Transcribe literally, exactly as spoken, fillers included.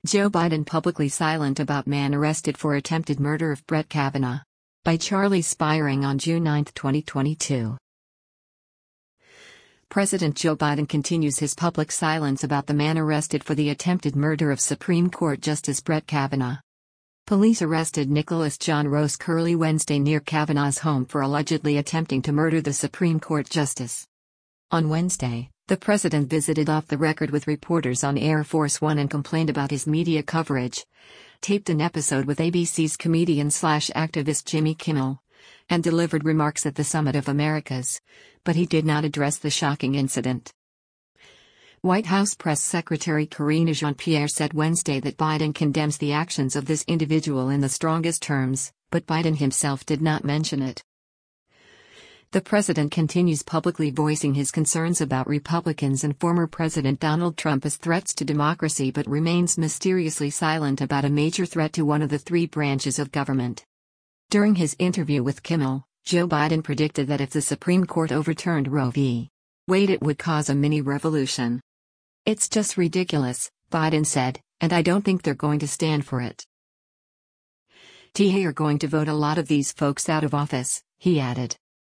Joe Biden publicly silent about man arrested for attempted murder of Brett Kavanaugh. By Charlie Spiring on June ninth, twenty twenty-two. President Joe Biden continues his public silence about the man arrested for the attempted murder of Supreme Court Justice Brett Kavanaugh. Police arrested Nicholas John Rose Curley Wednesday near Kavanaugh's home for allegedly attempting to murder the Supreme Court justice. On Wednesday, the president visited off the record with reporters on Air Force One and complained about his media coverage, taped an episode with A B C's comedian-slash-activist Jimmy Kimmel, and delivered remarks at the Summit of Americas, but he did not address the shocking incident. White House Press Secretary Karine Jean-Pierre said Wednesday that Biden condemns the actions of this individual in the strongest terms, but Biden himself did not mention it. The president continues publicly voicing his concerns about Republicans and former President Donald Trump as threats to democracy but remains mysteriously silent about a major threat to one of the three branches of government. During his interview with Kimmel, Joe Biden predicted that if the Supreme Court overturned Roe v. Wade it would cause a mini-revolution. "It's just ridiculous," Biden said, "and I don't think they're going to stand for it. They are going to vote a lot of these folks out of office," he added.